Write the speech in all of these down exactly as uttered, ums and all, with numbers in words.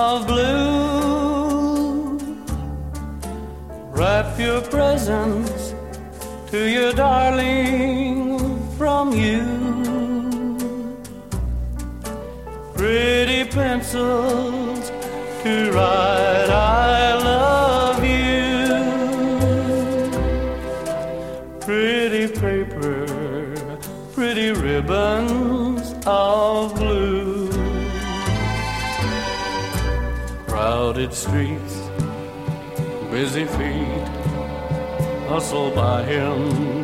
of blue. Wrap your presents to your darling from you. Pretty pencils to write I love you. Pretty paper, pretty ribbons of blue. Crowded streets, busy feet hustle by him.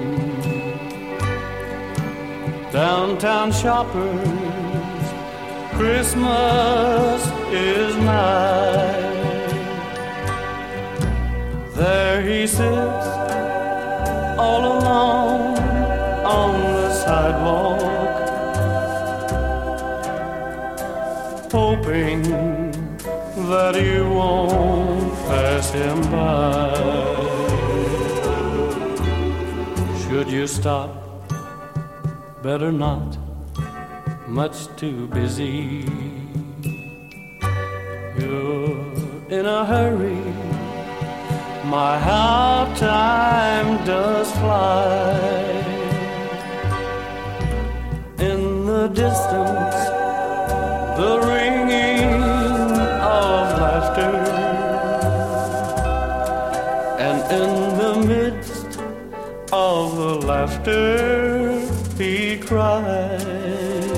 Downtown shoppers, Christmas is nigh. There he sits all alone on the sidewalk, hoping that you won't pass him by. Should you stop? Better not, much too busy. You're in a hurry, my how time does fly. In the distance, the ringing of laughter, and in the midst of the laughter he cries.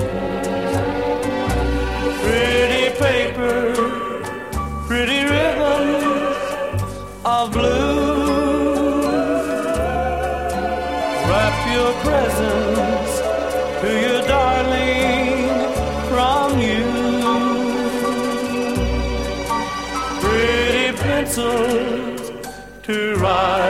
Pretty paper, pretty ribbons of blue. Wrap your presents to your darling from you. Pretty pencils to write